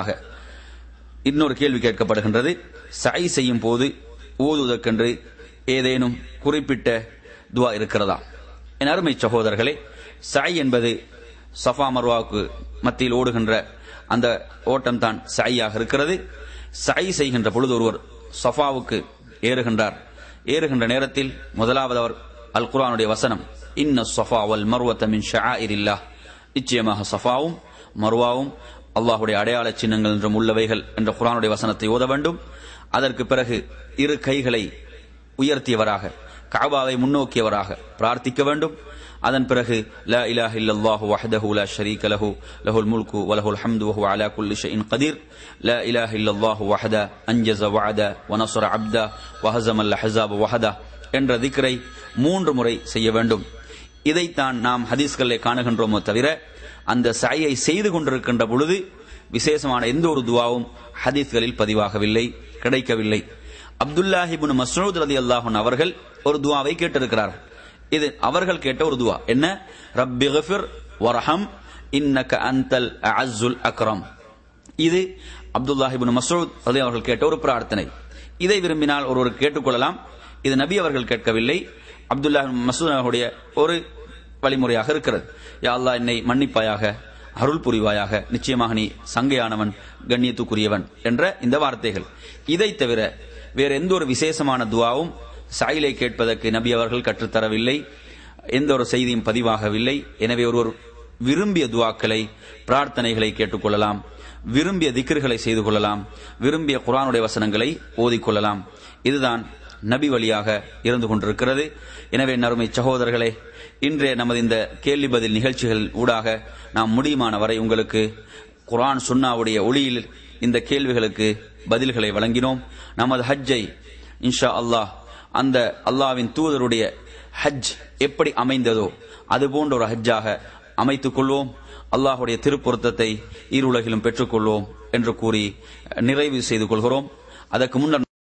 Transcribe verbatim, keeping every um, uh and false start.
இன்னொரு கேள்வி கேட்கப்படுகின்றது, சை செய்யும் போது ஓதுவதற்கென்று ஏதேனும் குறிப்பிட்ட துவா இருக்கிறதா? என் அருமை சகோதரர்களே, சை என்பது சஃபா மர்வாவுக்கு மத்தியில் ஓடுகின்ற அந்த ஓட்டம் தான் சையாக இருக்கிறது. சை செய்கின்ற பொழுது ஒருவர் சஃபாவுக்கு ஏறுகின்றார். ஏறுகின்ற நேரத்தில் முதலாவது அவர் அல் குர்ஆனுடைய வசனம், இன்ன ஸஃபா வல் மர்வத மின் ஷஆயிரில்லாஹ், நிச்சயமாக சஃபாவும் மர்வாவும் அல்லாஹ்வுடைய அடையாள சின்னங்கள் என்றும் உள்ளவைகள் என்ற குர்ஆனுடைய வசனத்தை ஓத வேண்டும். அதற்கு பிறகு இரு கைகளை உயர்த்தியவராக கஅபாவை முன்னோக்கியவராக பிரார்த்திக்க வேண்டும். அதன் பிறகு லா இலாஹ இல்லல்லாஹு வஹ்தஹு லா ஷரீக லஹு லஹுல் முல்கு வ லஹுல் ஹம்து வ ஹுவ அலா குல்லி ஷைஇன் கதீர் லா இலாஹ இல்லல்லாஹு வஹ்த அன்ஜஸ வஅத வ நஸர அப்த வ ஹஸமல் அஹ்ஸாப வஹத என்ற திக்ரை மூன்று முறை செய்ய வேண்டும். இதைத்தான் நாம் ஹதீஸ்களிலே காணுகின்றோமோ தவிர அந்த சையை செய்து கொண்டிருக்கின்ற பொழுது விசேஷமான எந்த ஒரு துவாவும் ஹதீஸ்களில் பதிவாகவில்லை, கிடைக்கவில்லை. அப்துல்லாஹ் இப்னு மஸ்ஊத் ரலியல்லாஹு அன்ஹு அவர்கள் ஒரு துவாவை கேட்டிருக்கிறார்கள். இது அவர்கள் கேட்ட ஒரு துவா. என்ன? ரப்பிக்ஃபிர் வர்ஹம் இன்னக அன்தல் அஅஸ்ஸுல் அக்ரம். இது அப்துல்லாஹ் இப்னு மஸ்ஊத் ரலியல்லாஹு அவர்கள் கேட்ட ஒரு பிரார்த்தனை. இதை விரும்பினால் ஒருவர் கேட்டுக்கொள்ளலாம். இது நபி அவர்கள் கேட்கவில்லை, அப்துல்லாஹ் இப்னு மஸ்ஊத் அவர்களுடைய ஒரு வழிமுறையாக இருக்கிறது. யா அல்லாஹ், என்னை மன்னிப்பாயாக, அருள் புரிவாயாக, நிச்சயமாக நீ சங்கையானவன், கண்ணியத்துக்குரியவன் என்ற இந்த வார்த்தைகள். இதை தவிர வேற எந்த ஒரு விசேஷமான துவாவும் சாயிலை கேட்பதற்கு நபி அவர்கள் கற்றுத்தரவில்லை, எந்த ஒரு செய்தியும் பதிவாகவில்லை. எனவே ஒருவர் விரும்பிய துவாக்களை, பிரார்த்தனைகளை கேட்டுக்கொள்ளலாம், விரும்பிய திக்ர்களை செய்து கொள்ளலாம், விரும்பிய குர்ஆனுடைய வசனங்களை ஓதிக்கொள்ளலாம். இதுதான் நபி வழியாக இருந்து கொண்டிருக்கிறது. எனவே நறுமை சகோதரர்களே, இன்றைய நமது இந்த கேள்வி பதில் நிகழ்ச்சிகள் ஊடாக நாம் முடியுமான வரை உங்களுக்கு குர்ஆன் சுன்னாவுடைய ஒளியில் இந்த கேள்விகளுக்கு பதில்களை வழங்கினோம். நமது ஹஜ்ஜை இன்ஷா அல்லாஹ் அந்த அல்லாஹ்வின் தூதருடைய ஹஜ் எப்படி அமைந்ததோ அதுபோன்ற ஒரு ஹஜ்ஜாக அமைத்துக் கொள்வோம். அல்லாஹ்வுடைய திருப்பொருத்தத்தை ஈருலகிலும் பெற்றுக்கொள்வோம் என்று கூறி நிறைவு செய்து கொள்கிறோம். அதற்கு முன்னர்